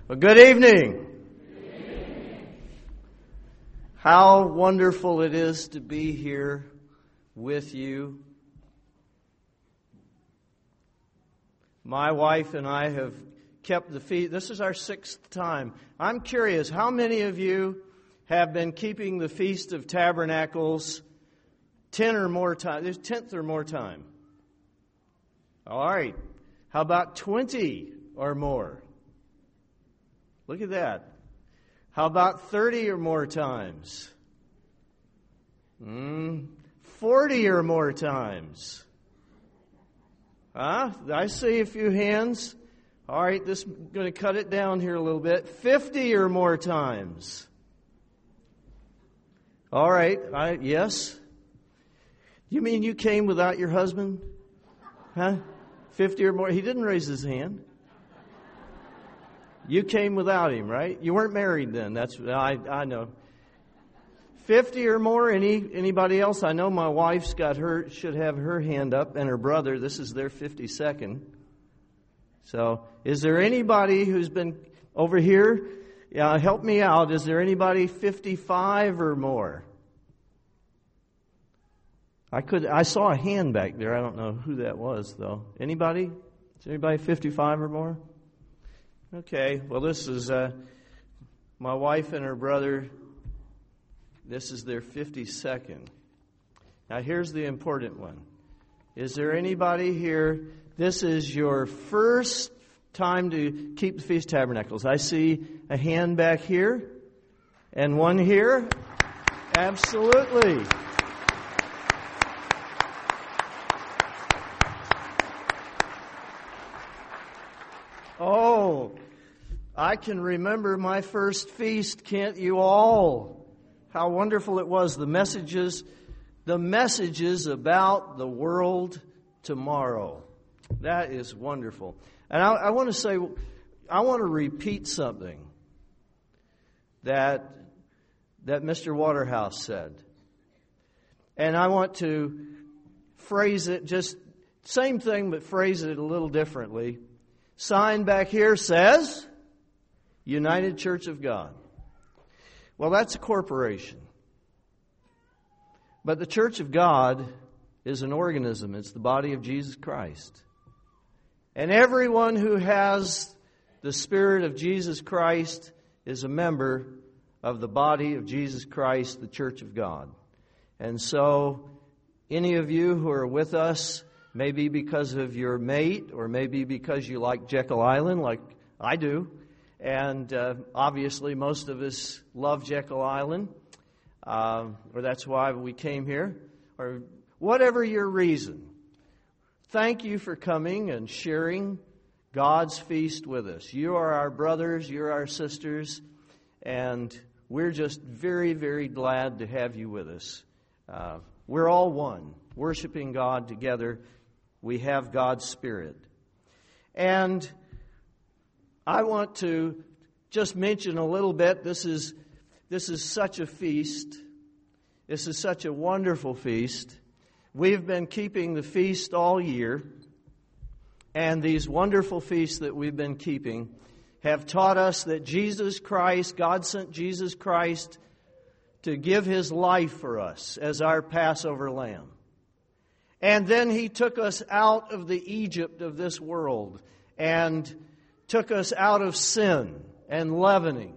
Well, good evening. How wonderful it is to be here with you. My wife and I have kept the feast. This is our 6th time. I'm curious, how many of you have been keeping the Feast of Tabernacles 10 or more times? There's 10th or more time. All right. How about 20 or more? Look at that. How about 30 or more times? 40 or more times. I see a few hands. All right, this is going to cut it down here a little bit. 50 or more times. All right, yes. You mean you came without your husband? 50 or more. He didn't raise his hand. You came without him, right? You weren't married then. I know. 50 or more. Anybody else? I know my wife's should have her hand up, and her brother. This is their 52nd. So, is there anybody who's been over here? Yeah, help me out. Is there anybody 55 or more? I saw a hand back there. I don't know who that was though. Anybody? Is anybody 55 or more? Okay, well this is my wife and her brother. This is their 52nd. Now here's the important one. Is there anybody here, this is your first time to keep the Feast of Tabernacles? I see a hand back here and one here. Absolutely. Oh, I can remember my first feast, can't you all? How wonderful it was. The messages about the world tomorrow. That is wonderful. And I want to say, I want to repeat something that Mr. Waterhouse said. And I want to phrase it just same thing, but phrase it a little differently. Sign back here says, United Church of God. Well, that's a corporation. But the Church of God is an organism. It's the body of Jesus Christ. And everyone who has the Spirit of Jesus Christ is a member of the body of Jesus Christ, the Church of God. And so, any of you who are with us, maybe because of your mate, or maybe because you like Jekyll Island, like I do. And obviously most of us love Jekyll Island, or that's why we came here, or whatever your reason. Thank you for coming and sharing God's feast with us. You are our brothers, you're our sisters, and we're just very, very glad to have you with us. We're all one, worshiping God together. We have God's Spirit. And I want to just mention a little bit. This is such a feast. This is such a wonderful feast. We've been keeping the feast all year. And these wonderful feasts that we've been keeping have taught us that Jesus Christ, God sent Jesus Christ to give His life for us as our Passover lamb. And then He took us out of the Egypt of this world and took us out of sin and leavening.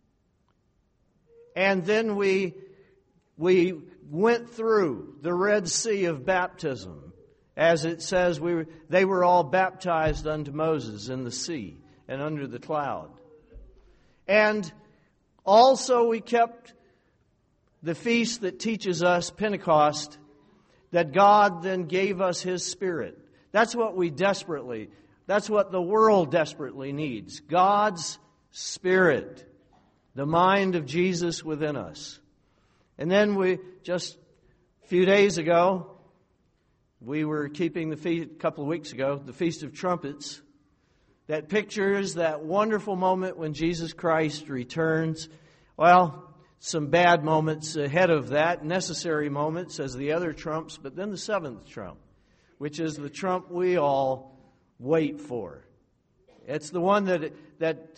And then we went through the Red Sea of baptism. As it says, they were all baptized unto Moses in the sea and under the cloud. And also we kept the feast that teaches us, Pentecost, that God then gave us His Spirit. That's what the world desperately needs. God's Spirit. The mind of Jesus within us. And then just a few days ago, we were keeping the feast, a couple of weeks ago, the Feast of Trumpets. That pictures that wonderful moment when Jesus Christ returns. Well, some bad moments ahead of that, necessary moments as the other trumps, but then the 7th trump, which is the trump we all wait for. It's the one that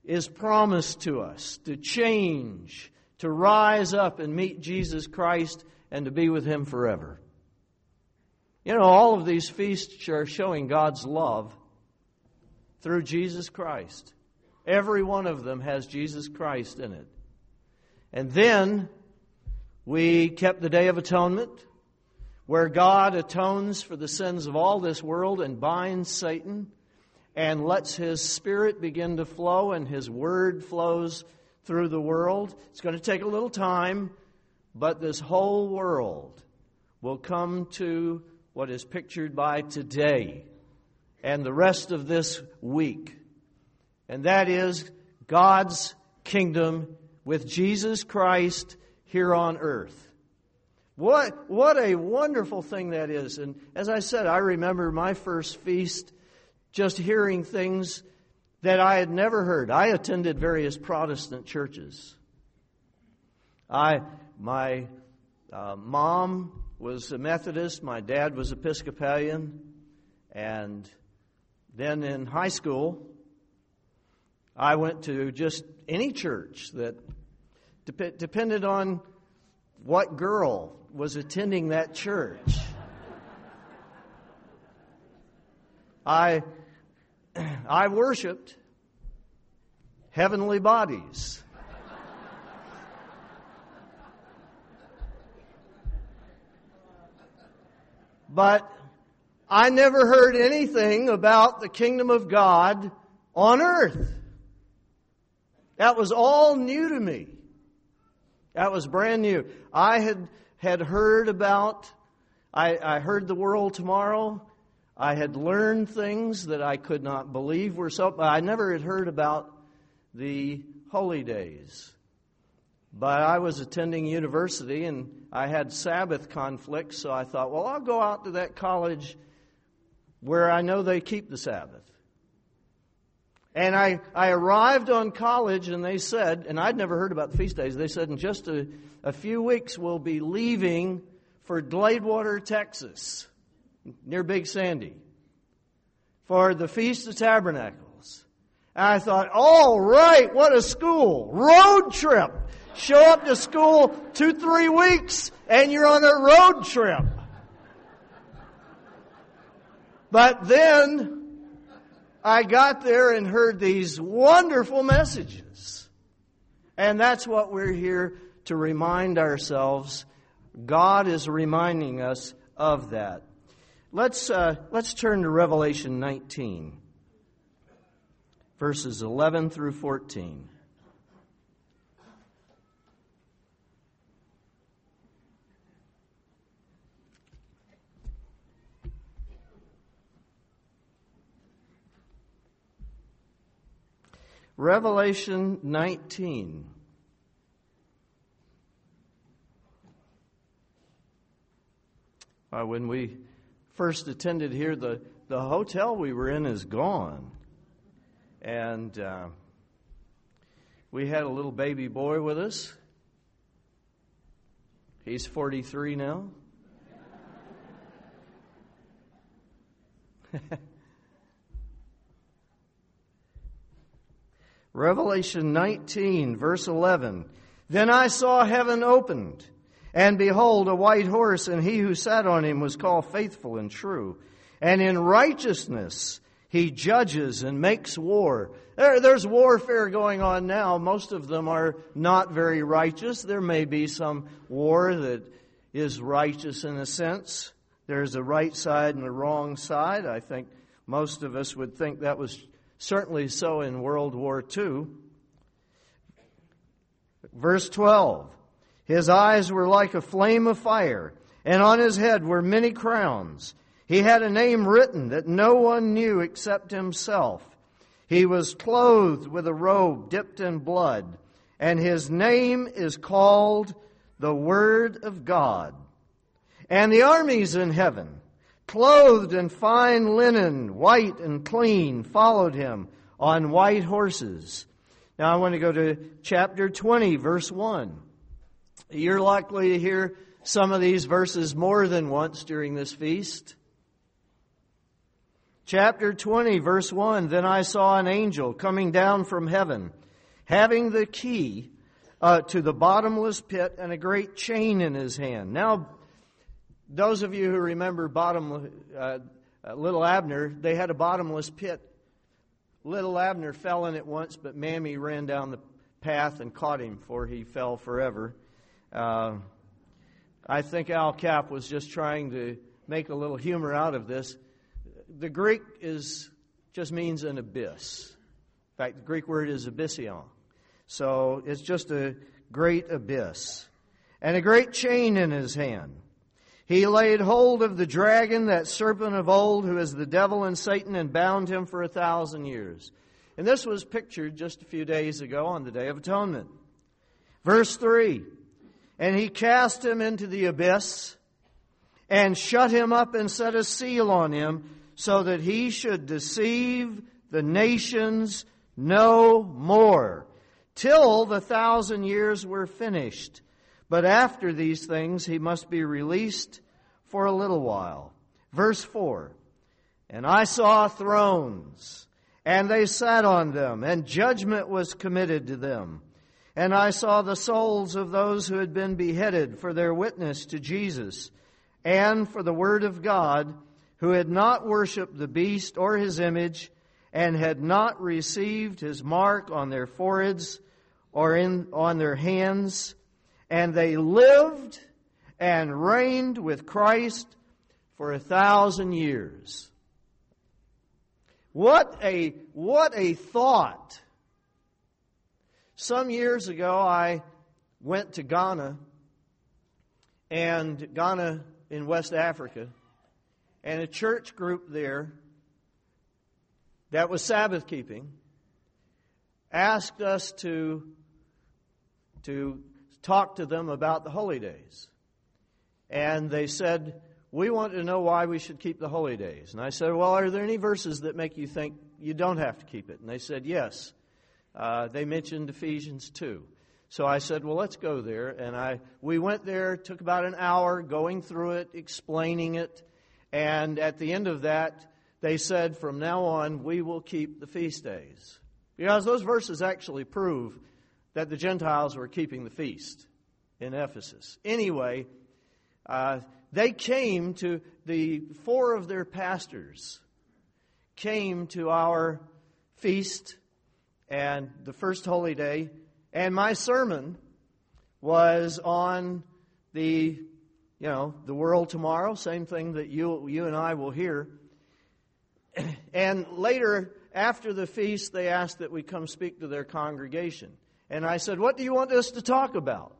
is promised to us to change, to rise up and meet Jesus Christ and to be with Him forever. You know, all of these feasts are showing God's love through Jesus Christ. Every one of them has Jesus Christ in it. And then we kept the Day of Atonement, where God atones for the sins of all this world and binds Satan and lets His Spirit begin to flow, and His Word flows through the world. It's going to take a little time, but this whole world will come to what is pictured by today and the rest of this week. And that is God's kingdom with Jesus Christ here on earth. What a wonderful thing that is. And as I said, I remember my first feast just hearing things that I had never heard. I attended various Protestant churches. My mom was a Methodist, my dad was Episcopalian, and then in high school, I went to just any church that depended on what girl was attending that church. I worshiped heavenly bodies. But I never heard anything about the kingdom of God on earth. That was all new to me. That was brand new. I had heard about, I heard the world tomorrow. I had learned things that I could not believe were so, but I never had heard about the holy days. But I was attending university and I had Sabbath conflicts, so I thought, well, I'll go out to that college where I know they keep the Sabbath. And I arrived on college and they said, and I'd never heard about the feast days, they said in just a few weeks we'll be leaving for Gladewater, Texas, near Big Sandy, for the Feast of Tabernacles. And I thought, all right, what a school. Road trip. Show up to school 2-3 weeks and you're on a road trip. But then I got there and heard these wonderful messages. And that's what we're here to remind ourselves. God is reminding us of that. Let's turn to Revelation 19, verses 11 through 14. Revelation 19. When we first attended here, the hotel we were in is gone. And we had a little baby boy with us. He's 43 now. Revelation 19, verse 11. Then I saw heaven opened, and behold, a white horse, and he who sat on him was called Faithful and True. And in righteousness he judges and makes war. There's warfare going on now. Most of them are not very righteous. There may be some war that is righteous in a sense. There's a right side and a wrong side. I think most of us would think that was certainly so in World War II. Verse 12. His eyes were like a flame of fire, and on his head were many crowns. He had a name written that no one knew except himself. He was clothed with a robe dipped in blood, and his name is called the Word of God. And the armies in heaven, clothed in fine linen, white and clean, followed him on white horses. Now I want to go to chapter 20, verse 1. You're likely to hear some of these verses more than once during this feast. Chapter 20, verse 1, Then I saw an angel coming down from heaven, having the key to the bottomless pit and a great chain in his hand. Now, those of you who remember Little Abner, they had a bottomless pit. Little Abner fell in it once, but Mammy ran down the path and caught him, for he fell forever. I think Al Capp was just trying to make a little humor out of this. The Greek just means an abyss. In fact, the Greek word is abyssion. So it's just a great abyss. And a great chain in his hand. He laid hold of the dragon, that serpent of old, who is the devil and Satan, and bound him for 1,000 years. And this was pictured just a few days ago on the Day of Atonement. Verse 3, And he cast him into the abyss, and shut him up and set a seal on him, so that he should deceive the nations no more, till the 1,000 years were finished. But after these things he must be released for a little while. Verse 4, And I saw thrones, and they sat on them, and judgment was committed to them. And I saw the souls of those who had been beheaded for their witness to Jesus, and for the word of God, who had not worshipped the beast or his image, and had not received his mark on their foreheads or on their hands. And they lived and reigned with Christ for 1,000 years. What a thought. Some years ago I went to Ghana in West Africa, and a church group there that was Sabbath keeping asked us to talk to them about the holy days. And they said, we want to know why we should keep the holy days. And I said, well, are there any verses that make you think you don't have to keep it? And they said, yes. They mentioned Ephesians 2. So I said, well, let's go there. And we went there, took about an hour going through it, explaining it. And at the end of that, they said, from now on, we will keep the feast days. Because those verses actually prove that the Gentiles were keeping the feast in Ephesus. Anyway, they came to, the 4 of their pastors came to our feast and the first holy day, and my sermon was on the world tomorrow, same thing that you and I will hear. And later, after the feast, they asked that we come speak to their congregation. And I said, what do you want us to talk about?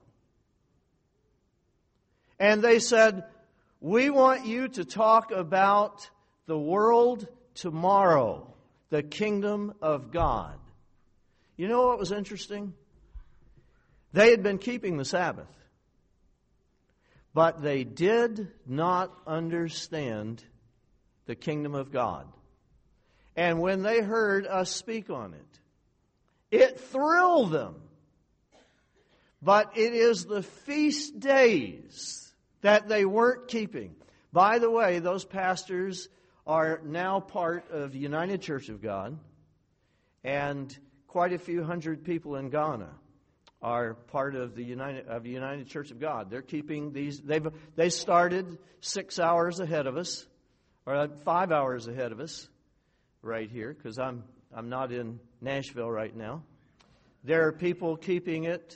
And they said, we want you to talk about the world tomorrow, the kingdom of God. You know what was interesting? They had been keeping the Sabbath, but they did not understand the kingdom of God. And when they heard us speak on it, it thrilled them. But it is the feast days that they weren't keeping. By the way, those pastors are now part of the United Church of God, and quite a few hundred people in Ghana are part of the United Church of God. They're keeping these. They started 6 hours ahead of us, or 5 hours ahead of us, right here, because I'm not in Nashville right now. There are people keeping it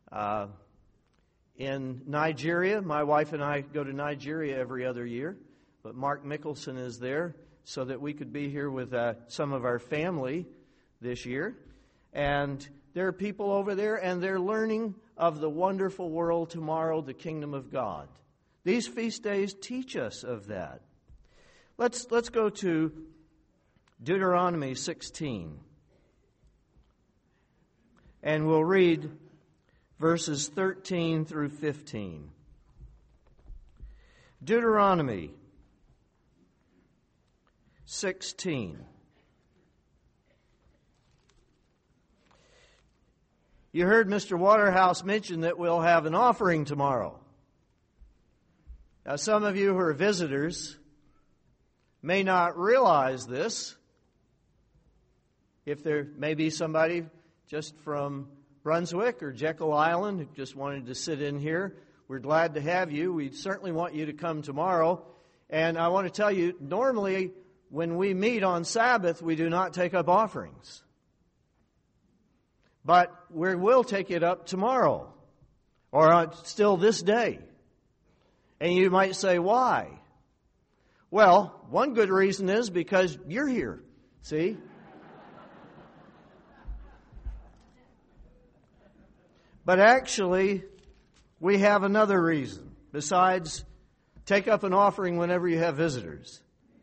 in Nigeria. My wife and I go to Nigeria every other year, but Mark Mickelson is there so that we could be here with some of our family this year. And there are people over there, and they're learning of the wonderful world tomorrow, the kingdom of God. These feast days teach us of that. Let's go to Deuteronomy 16. And we'll read verses 13 through 15. Deuteronomy 16. You heard Mr. Waterhouse mention that we'll have an offering tomorrow. Now, some of you who are visitors may not realize this. If there may be somebody just from Brunswick or Jekyll Island who just wanted to sit in here, we're glad to have you. We certainly want you to come tomorrow. And I want to tell you, normally when we meet on Sabbath, we do not take up offerings. But we will take it up tomorrow, or still this day. And you might say, why? Well, one good reason is because you're here. See? But actually, we have another reason besides take up an offering whenever you have visitors.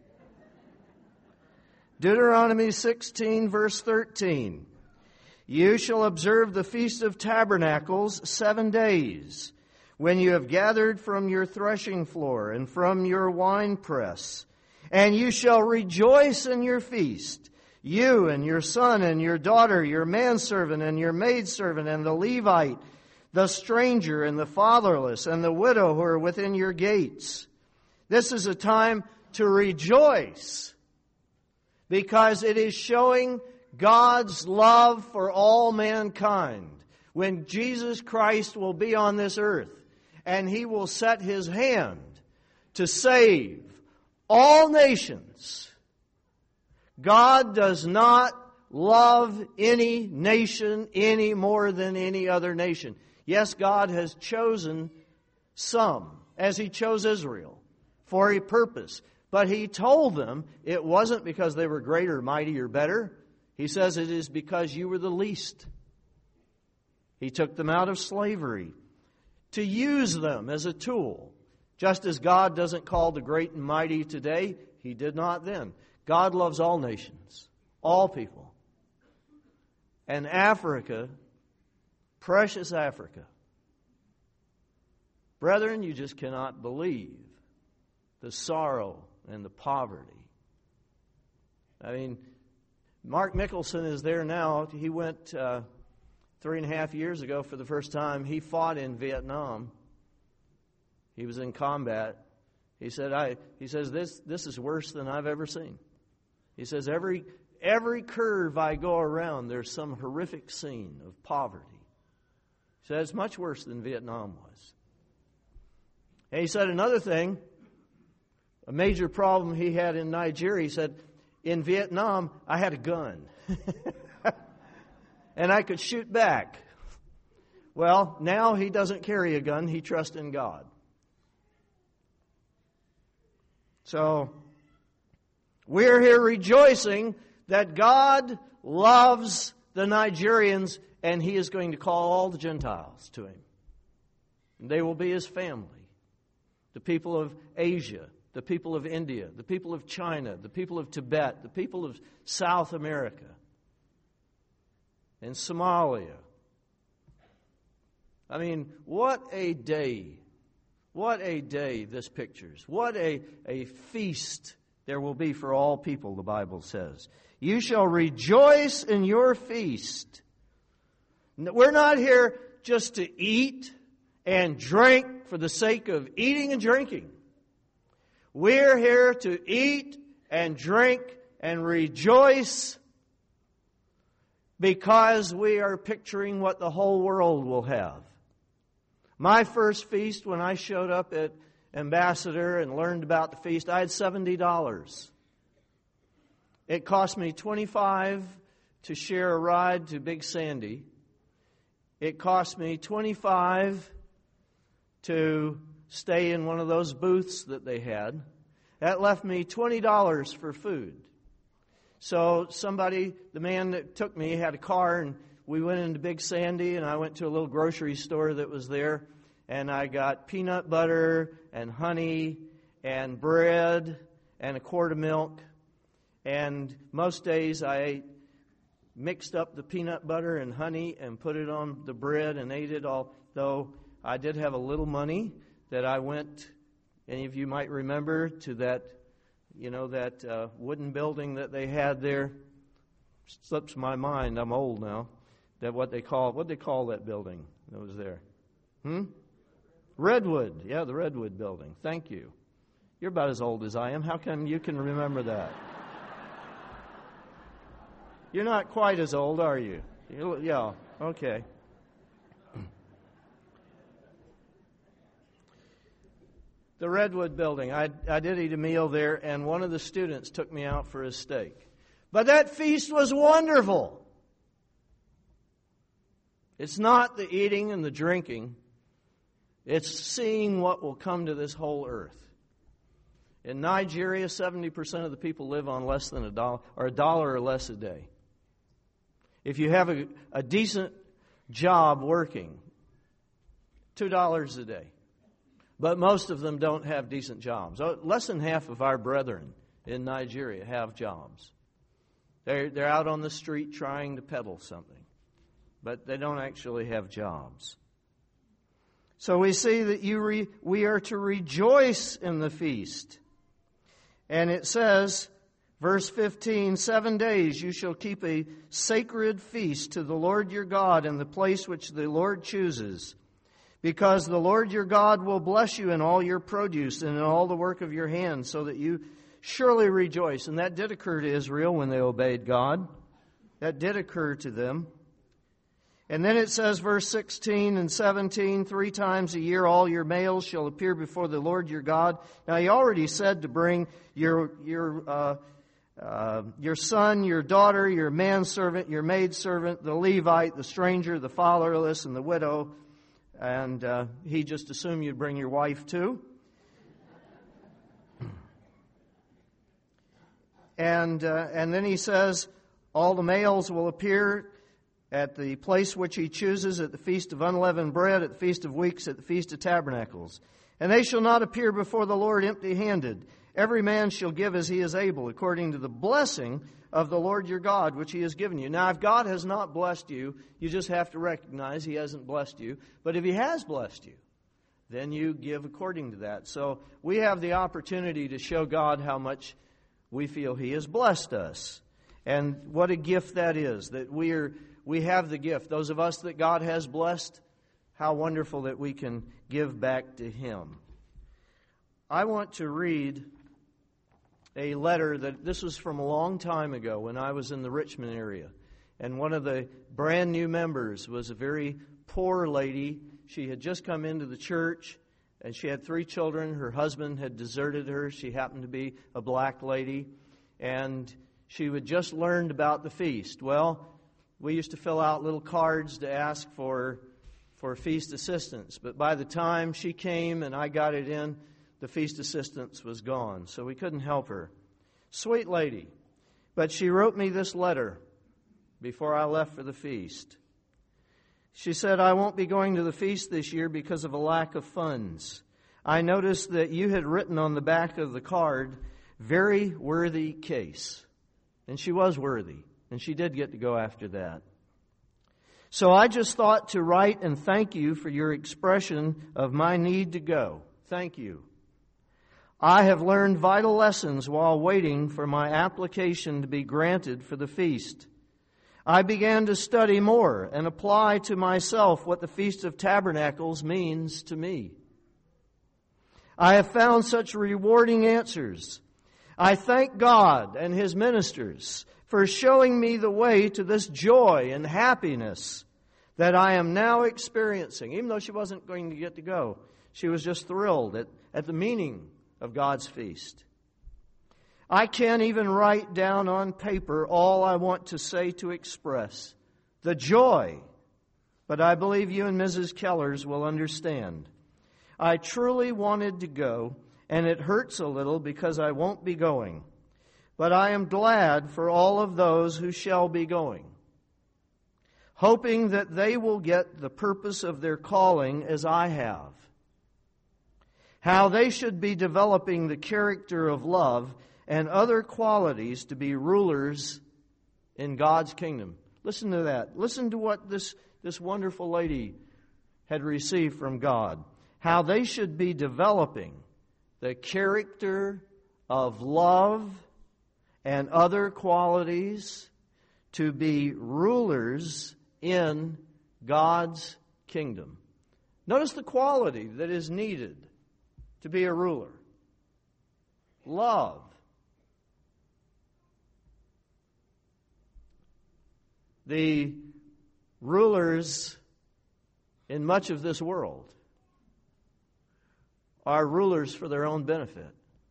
Deuteronomy 16, verse 13. You shall observe the Feast of Tabernacles 7 days, when you have gathered from your threshing floor and from your winepress. And you shall rejoice in your feast, you and your son and your daughter, your manservant and your maidservant, and the Levite, the stranger and the fatherless, and the widow who are within your gates. This is a time to rejoice, because it is showing God's love for all mankind. When Jesus Christ will be on this earth, and He will set His hand to save all nations. God does not love any nation any more than any other nation. Yes, God has chosen some, as He chose Israel, for a purpose. But He told them it wasn't because they were greater, mighty, or better. He says it is because you were the least. He took them out of slavery to use them as a tool. Just as God doesn't call the great and mighty today, He did not then. God loves all nations, all people. And Africa, precious Africa. Brethren, you just cannot believe the sorrow and the poverty. I mean, Mark Mickelson is there now. He went 3.5 years ago for the first time. He fought in Vietnam. He was in combat. He said, this is worse than I've ever seen. He says, every curve I go around, there's some horrific scene of poverty. He said, it's much worse than Vietnam was. And he said another thing, a major problem he had in Nigeria. He said, in Vietnam, I had a gun. And I could shoot back. Well, now he doesn't carry a gun. He trusts in God. So, we're here rejoicing that God loves the Nigerians, and He is going to call all the Gentiles to Him. And they will be His family. The people of Asia, the people of India, the people of China, the people of Tibet, the people of South America, and Somalia. I mean, what a day. What a day this pictures. What a feast there will be for all people, the Bible says. You shall rejoice in your feast. We're not here just to eat and drink for the sake of eating and drinking. We're here to eat and drink and rejoice because we are picturing what the whole world will have. My first feast, when I showed up at Ambassador and learned about the feast, I had $70. It cost me $25 to share a ride to Big Sandy. It cost me $25 to stay in one of those booths that they had. That left me $20 for food. So the man that took me, had a car, and we went into Big Sandy, and I went to a little grocery store that was there, and I got peanut butter and honey and bread and a quart of milk. And most days I mixed up the peanut butter and honey and put it on the bread and ate it, although I did have a little money that I went, any of you might remember, to that wooden building that they had there. Slips my mind, I'm old now. What they call that building that was there? Redwood. Yeah, the Redwood building. Thank you. You're about as old as I am. How come you can remember that? You're not quite as old, are you? Yeah, okay. The Redwood Building. I did eat a meal there, and one of the students took me out for a steak. But that feast was wonderful. It's not the eating and the drinking. It's seeing what will come to this whole earth. In Nigeria, 70% of the people live on less than $1, or $1 or less a day. If you have a decent job working, $2 a day. But most of them don't have decent jobs. Less than half of our brethren in Nigeria have jobs. They're out on the street trying to peddle something, but they don't actually have jobs. So we see that we are to rejoice in the feast. And it says, verse 15, 7 days you shall keep a sacred feast to the Lord your God in the place which the Lord chooses. Because the Lord your God will bless you in all your produce and in all the work of your hands, so that you surely rejoice. And that did occur to Israel when they obeyed God. That did occur to them. And then it says, verse 16 and 17, 3 times a year all your males shall appear before the Lord your God. Now he already said to bring your son, your daughter, your manservant, your maidservant, the Levite, the stranger, the fatherless, and the widow. And he just assumed you'd bring your wife too. And then he says, all the males will appear at the place which he chooses, at the Feast of Unleavened Bread, at the Feast of Weeks, at the Feast of Tabernacles. And they shall not appear before the Lord empty-handed. Every man shall give as he is able, according to the blessing of the Lord your God, which he has given you. Now, if God has not blessed you, you just have to recognize he hasn't blessed you. But if he has blessed you, then you give according to that. So we have the opportunity to show God how much we feel he has blessed us. And what a gift that is, that we have the gift. Those of us that God has blessed, how wonderful that we can give back to him. I want to read a letter this was from a long time ago when I was in the Richmond area. And one of the brand new members was a very poor lady. She had just come into the church, and she had 3 children. Her husband had deserted her. She happened to be a black lady. And she had just learned about the feast. Well, we used to fill out little cards to ask for feast assistance. But by the time she came and I got it in, the feast assistance was gone. So we couldn't help her. Sweet lady. But she wrote me this letter before I left for the feast. She said, I won't be going to the feast this year because of a lack of funds. I noticed that you had written on the back of the card, very worthy case. And she was worthy. And she did get to go after that. So I just thought to write and thank you for your expression of my need to go. Thank you. I have learned vital lessons while waiting for my application to be granted for the feast. I began to study more and apply to myself what the Feast of Tabernacles means to me. I have found such rewarding answers. I thank God and His ministers for showing me the way to this joy and happiness that I am now experiencing. Even though she wasn't going to get to go, she was just thrilled at the meaning of God's feast. I can't even write down on paper all I want to say to express the joy, but I believe you and Mrs. Kellers will understand. I truly wanted to go, and it hurts a little because I won't be going. But I am glad for all of those who shall be going, hoping that they will get the purpose of their calling as I have. How they should be developing the character of love and other qualities to be rulers in God's kingdom. Listen to that. Listen to what this wonderful lady had received from God. How they should be developing the character of love and other qualities to be rulers in God's kingdom. Notice the quality that is needed to be a ruler. love. The rulers in much of this world are rulers for their own benefit.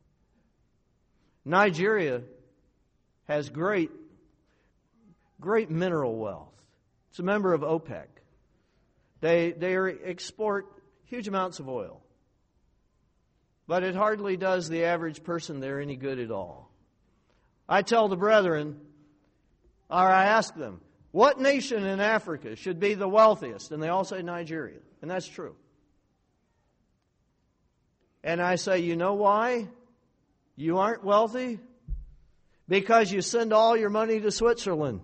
Nigeria has great mineral wealth. It's a member of OPEC. They export huge amounts of oil. But it hardly does the average person there any good at all. I tell the brethren, or I ask them, what nation in Africa should be the wealthiest? And they all say Nigeria. And that's true. And I say, you know why you aren't wealthy? Because you send all your money to Switzerland.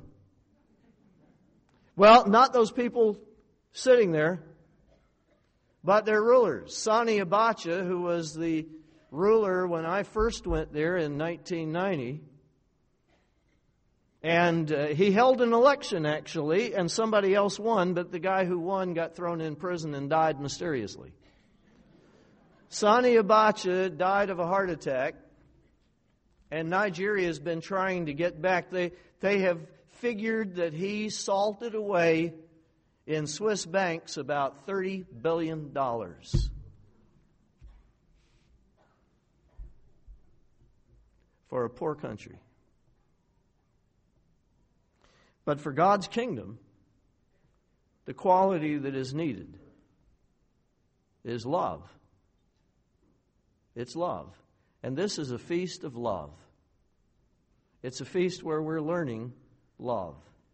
Well, not those people sitting there, but their rulers. Sani Abacha, who was the ruler when I first went there in 1990, and he held an election, actually, and somebody else won, but the guy who won got thrown in prison and died mysteriously. Sani Abacha died of a heart attack, and Nigeria has been trying to get back. They have figured that he salted away in Swiss banks about $30 billion. For a poor country. But for God's kingdom, the quality that is needed is love. It's love. And this is a feast of love. It's a feast where we're learning love.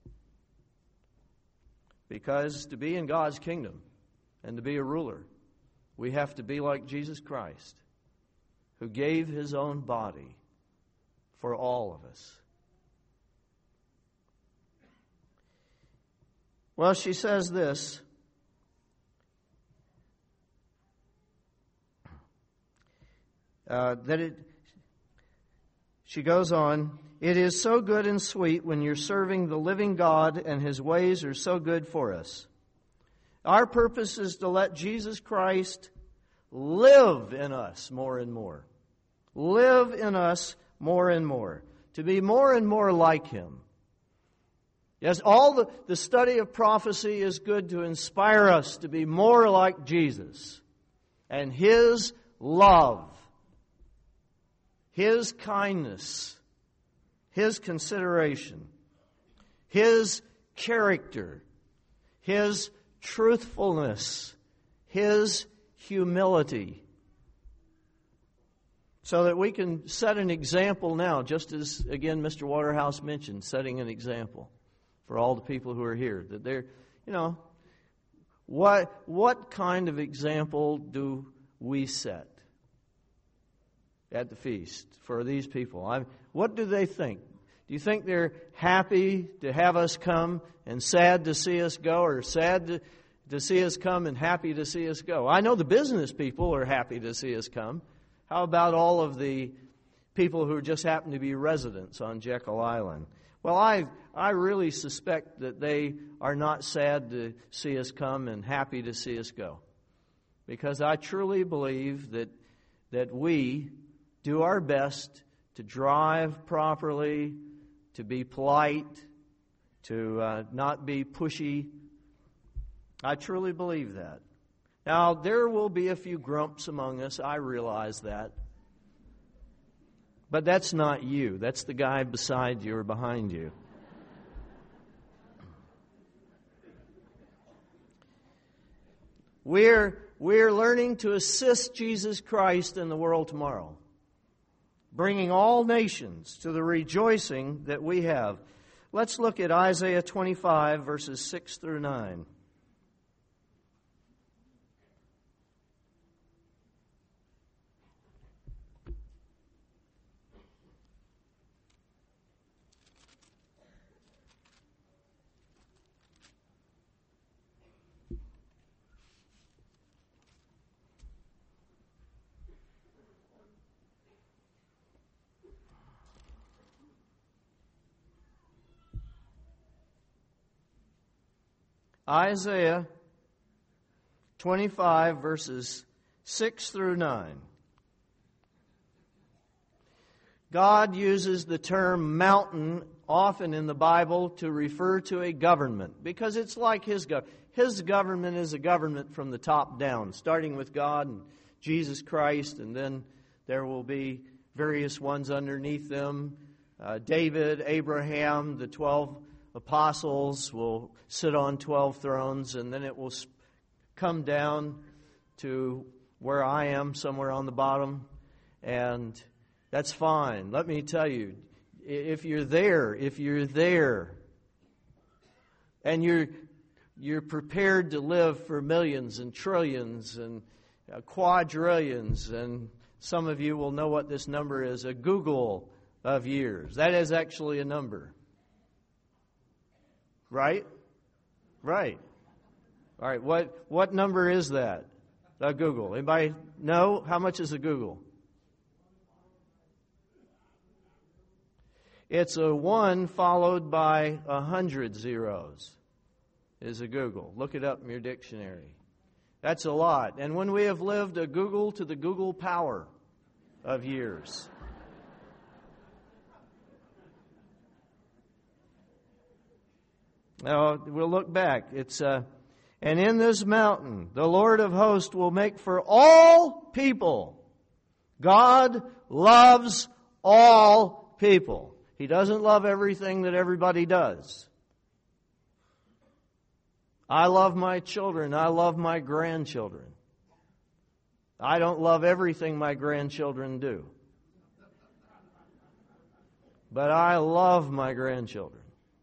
Because to be in God's kingdom and to be a ruler, we have to be like Jesus Christ, who gave His own body for all of us. Well, she says this. She goes on, it is so good and sweet when you're serving the living God and His ways are so good for us. Our purpose is to let Jesus Christ live in us more and more. Live in us more and more. To be more and more like Him. Yes, all the study of prophecy is good to inspire us to be more like Jesus and His love, His kindness, His consideration, His character, His truthfulness, His humility. So that we can set an example now, just as, again, Mr. Waterhouse mentioned, setting an example for all the people who are here. That they're, what kind of example do we set at the feast for these people? What do they think? Do you think they're happy to have us come and sad to see us go, or sad to see us come and happy to see us go? I know the business people are happy to see us come. How about all of the people who just happen to be residents on Jekyll Island? Well, I really suspect that they are not sad to see us come and happy to see us go. Because I truly believe that we do our best to drive properly, to be polite, to not be pushy. I truly believe that. Now, there will be a few grumps among us. I realize that. But that's not you. That's the guy beside you or behind you. We're learning to assist Jesus Christ in the world tomorrow, bringing all nations to the rejoicing that we have. Let's look at Isaiah 25, verses 6 through 9. Isaiah 25, verses 6 through 9. God uses the term mountain often in the Bible to refer to a government, because it's like His government. His government is a government from the top down, starting with God and Jesus Christ, and then there will be various ones underneath them. David, Abraham, the 12 apostles will sit on 12 thrones, and then it will come down to where I am, somewhere on the bottom, and that's fine. Let me tell you, if you're there, and you're prepared to live for millions and trillions and quadrillions, and some of you will know what this number is, a Google of years. That is actually a number. Right? Right. All right, what number is that? A Google. Anybody know? How much is a Google? It's a 1 followed by 100 zeros is a Google. Look it up in your dictionary. That's a lot. And when we have lived a Google to the Google power of years. Now, we'll look back. It's and in this mountain, the Lord of hosts will make for all people. God loves all people. He doesn't love everything that everybody does. I love my children. I love my grandchildren. I don't love everything my grandchildren do. But I love my grandchildren.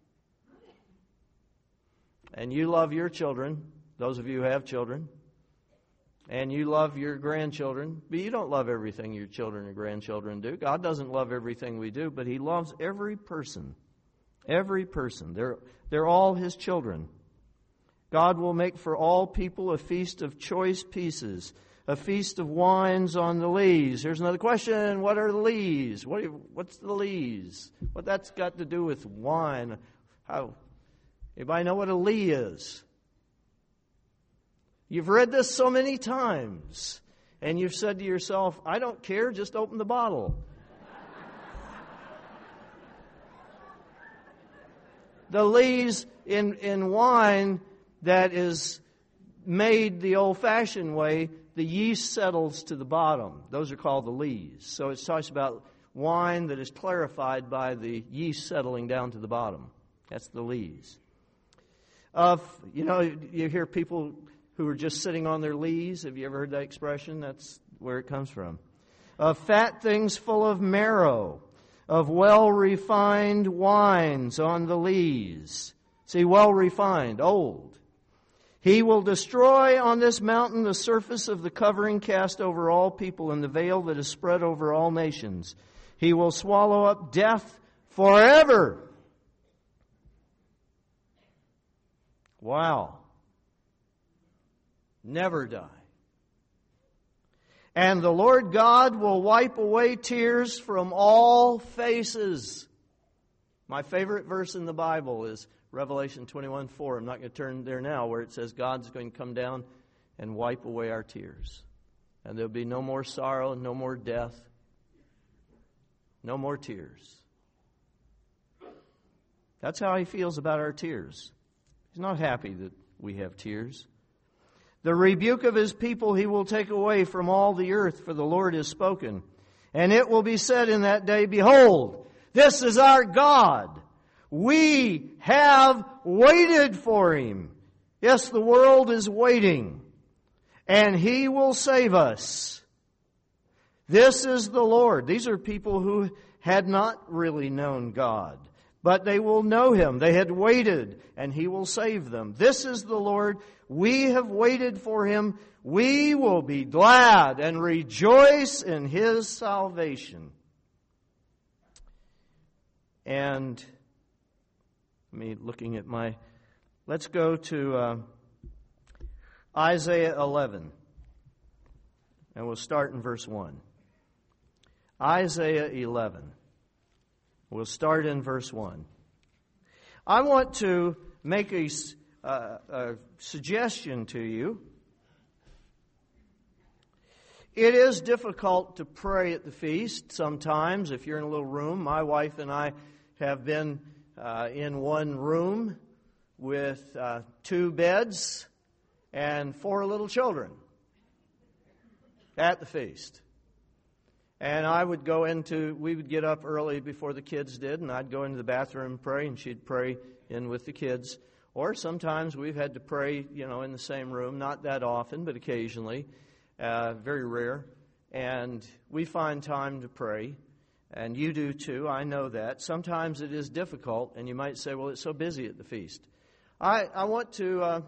And you love your children, those of you who have children. And you love your grandchildren. But you don't love everything your children and grandchildren do. God doesn't love everything we do, but He loves every person. Every person. They're all His children. God will make for all people a feast of choice pieces, a feast of wines on the lees. Here's another question. What are the lees? What's the lees? What that's got to do with wine? Anybody know what a lee is? You've read this so many times, and you've said to yourself, I don't care, just open the bottle. The lees in wine that is made the old-fashioned way, the yeast settles to the bottom. Those are called the lees. So it talks about wine that is clarified by the yeast settling down to the bottom. That's the lees. You hear people who are just sitting on their lees. Have you ever heard that expression? That's where it comes from. Of fat things full of marrow, of well-refined wines on the lees. See, well-refined, old. He will destroy on this mountain the surface of the covering cast over all people and the veil that is spread over all nations. He will swallow up death forever. Wow. Never die. And the Lord God will wipe away tears from all faces. My favorite verse in the Bible is Revelation 21:4. I'm not going to turn there now, where it says God's going to come down and wipe away our tears. And there'll be no more sorrow, no more death, no more tears. That's how He feels about our tears. He's not happy that we have tears. The rebuke of His people He will take away from all the earth, for the Lord has spoken. And it will be said in that day, Behold, this is our God. We have waited for Him. Yes, the world is waiting. And He will save us. This is the Lord. These are people who had not really known God. But they will know Him. They had waited, and He will save them. This is the Lord. We have waited for Him. We will be glad and rejoice in His salvation. And let's go to Isaiah 11. And we'll start in verse 1. Isaiah 11. We'll start in verse 1. I want to make a suggestion to you. It is difficult to pray at the feast sometimes if you're in a little room. My wife and I have been in one room with 2 beds and 4 little children at the feast. And we would get up early before the kids did, and I'd go into the bathroom and pray, and she'd pray in with the kids. Or sometimes we've had to pray, in the same room, not that often, but occasionally, very rare. And we find time to pray, and you do too, I know that. Sometimes it is difficult, and you might say, well, it's so busy at the feast. I want to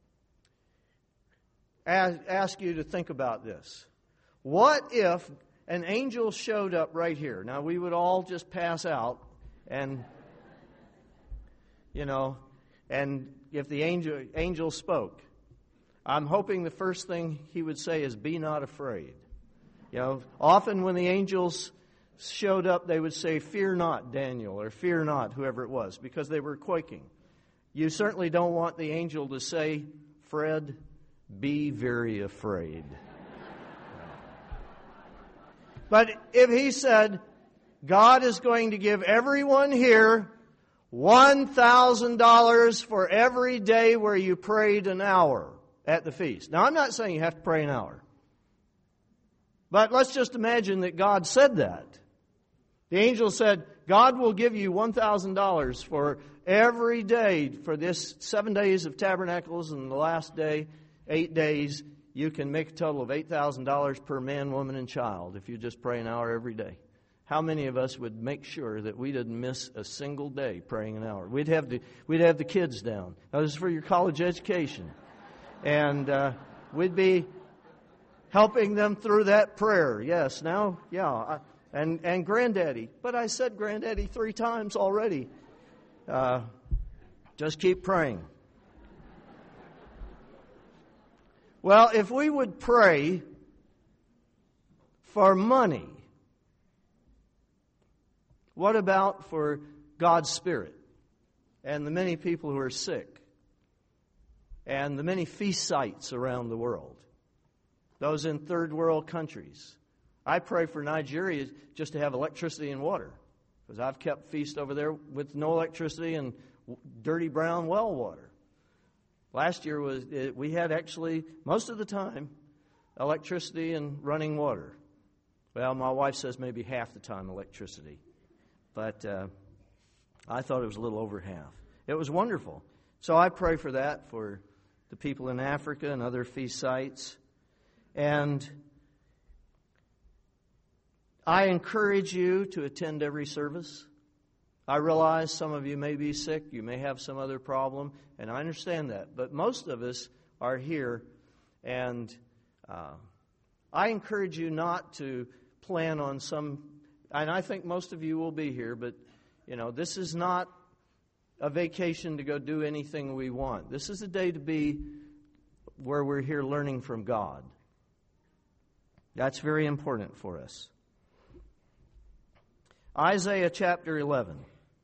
ask you to think about this. What if an angel showed up right here? Now, we would all just pass out, and if the angel spoke, I'm hoping the first thing he would say is, "Be not afraid." Often when the angels showed up, they would say, "Fear not, Daniel," or "Fear not," whoever it was, because they were quaking. You certainly don't want the angel to say, "Fred, be very afraid." But if he said, "God is going to give everyone here $1,000 for every day where you prayed an hour at the feast." Now, I'm not saying you have to pray an hour. But let's just imagine that God said that. The angel said, "God will give you $1,000 for every day for this 7 days of tabernacles, and the last day, 8 days, you can make a total of $8,000 per man, woman, and child if you just pray an hour every day." How many of us would make sure that we didn't miss a single day praying an hour? We'd have the kids down. Now, this is for your college education. And we'd be helping them through that prayer. Yes, now, yeah. And Granddaddy. But I said Granddaddy 3 times already. Just keep praying. Well, if we would pray for money, what about for God's Spirit and the many people who are sick and the many feast sites around the world, those in third world countries? I pray for Nigeria just to have electricity and water, because I've kept feast over there with no electricity and dirty brown well water. Last year we had actually, most of the time, electricity and running water. Well, my wife says maybe half the time electricity. But I thought it was a little over half. It was wonderful. So I pray for that, for the people in Africa and other feast sites. And I encourage you to attend every service. I realize some of you may be sick, you may have some other problem, and I understand that. But most of us are here, and I encourage you not to plan on some, and I think most of you will be here, but this is not a vacation to go do anything we want. This is a day to be where we're here learning from God. That's very important for us. Isaiah chapter 11.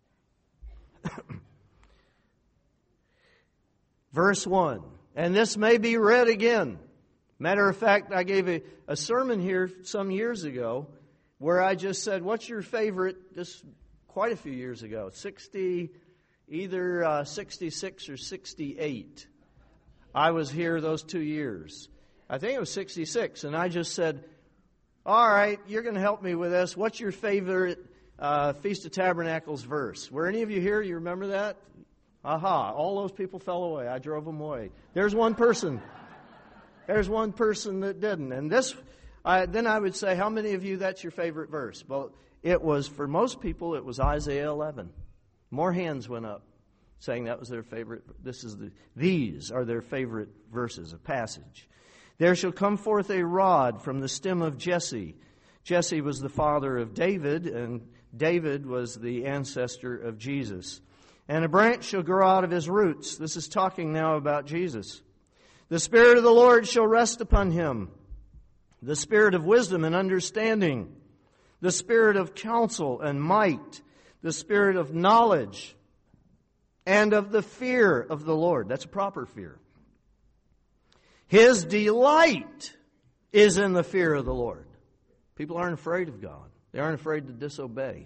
Verse 1. And this may be read again. Matter of fact, I gave a sermon here some years ago where I just said, what's your favorite, just quite a few years ago, either 66 or 68. I was here those 2 years. I think it was 66. And I just said, all right, you're going to help me with this. What's your favorite Feast of Tabernacles verse? Were any of you here? You remember that? Aha, all those people fell away. I drove them away. There's one person. There's one person that didn't. And then I would say, how many of you, that's your favorite verse? Well, it was, for most people, it was Isaiah 11. More hands went up saying that was their favorite. These are their favorite verses, a passage. There shall come forth a rod from the stem of Jesse. Jesse was the father of David, and David was the ancestor of Jesus. And a branch shall grow out of his roots. This is talking now about Jesus. The Spirit of the Lord shall rest upon him. The Spirit of wisdom and understanding. The Spirit of counsel and might. The Spirit of knowledge and of the fear of the Lord. That's a proper fear. His delight is in the fear of the Lord. People aren't afraid of God. They aren't afraid to disobey.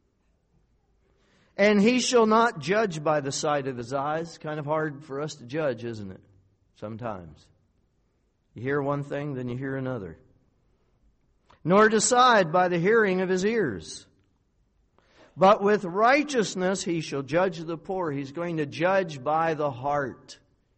And he shall not judge by the sight of his eyes. Kind of hard for us to judge, isn't it? Sometimes. You hear one thing, then you hear another. Nor decide by the hearing of his ears. But with righteousness he shall judge the poor. He's going to judge by the heart.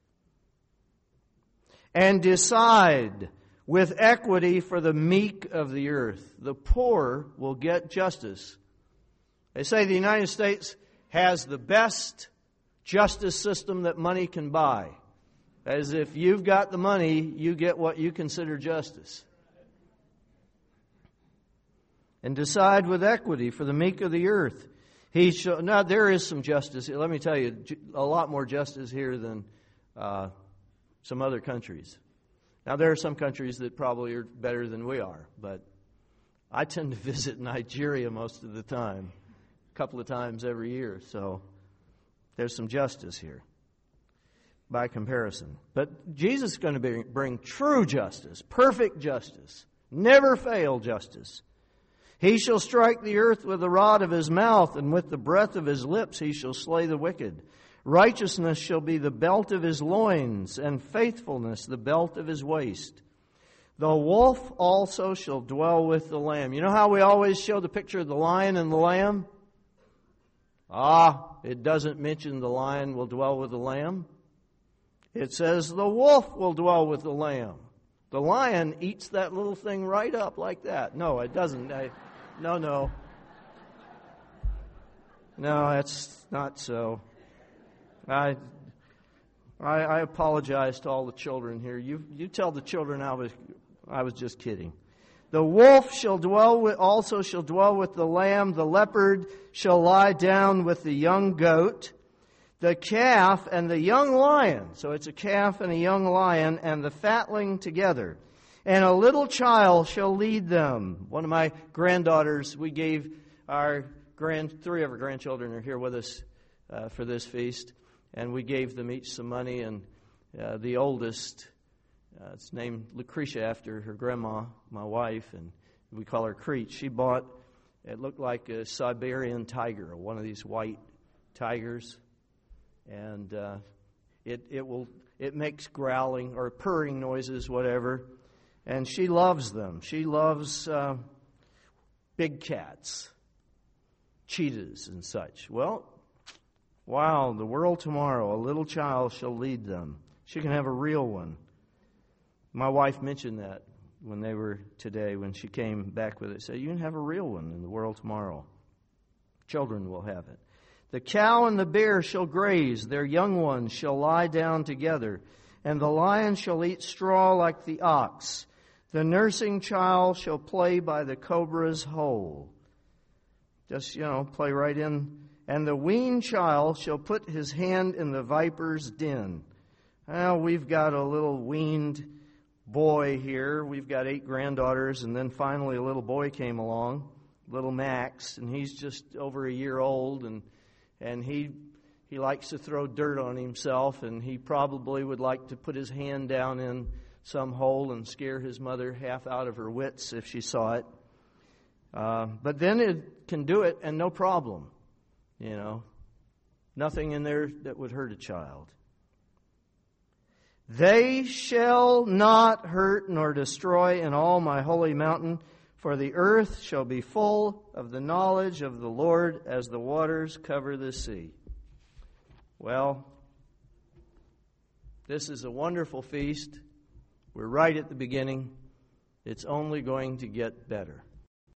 And decide with equity for the meek of the earth. The poor will get justice. They say the United States has the best justice system that money can buy. As if you've got the money, you get what you consider justice. And decide with equity for the meek of the earth. Now, there is some justice. Let me tell you, a lot more justice here than some other countries. Now, there are some countries that probably are better than we are, but I tend to visit Nigeria most of the time, a couple of times every year, so there's some justice here by comparison. But Jesus is going to bring true justice, perfect justice, never fail justice. He shall strike the earth with the rod of his mouth, and with the breath of his lips he shall slay the wicked. Righteousness shall be the belt of his loins, and faithfulness the belt of his waist. The wolf also shall dwell with the lamb. You know how we always show the picture of the lion and the lamb? It doesn't mention the lion will dwell with the lamb. It says the wolf will dwell with the lamb. The lion eats that little thing right up like that. No, it doesn't. No. No, that's not so. I apologize to all the children here. You tell the children I was just kidding. The wolf shall also dwell with the lamb. The leopard shall lie down with the young goat. The calf and the young lion. So it's a calf and a young lion and the fatling together. And a little child shall lead them. One of my granddaughters, we gave three of our grandchildren are here with us for this feast. And we gave them each some money. And the oldest, it's named Lucretia after her grandma, my wife. And we call her Creech. She bought, it looked like a Siberian tiger, one of these white tigers. And it makes growling or purring noises, whatever. And she loves them. She loves big cats, cheetahs and such. Well, wow, the world tomorrow, a little child shall lead them. She can have a real one. My wife mentioned that when she came back with it. Said, you can have a real one in the world tomorrow. Children will have it. The cow and the bear shall graze, their young ones shall lie down together, and the lion shall eat straw like the ox. The nursing child shall play by the cobra's hole. Just, play right in. And the weaned child shall put his hand in the viper's den. Well, we've got a little weaned boy here. We've got 8 granddaughters, and then finally a little boy came along, little Max, and he's just over a year old, and he likes to throw dirt on himself, and he probably would like to put his hand down in some hole and scare his mother half out of her wits if she saw it. But then it can do it and no problem. Nothing in there that would hurt a child. They shall not hurt nor destroy in all my holy mountain, for the earth shall be full of the knowledge of the Lord as the waters cover the sea. Well, this is a wonderful feast. We're right at the beginning. It's only going to get better.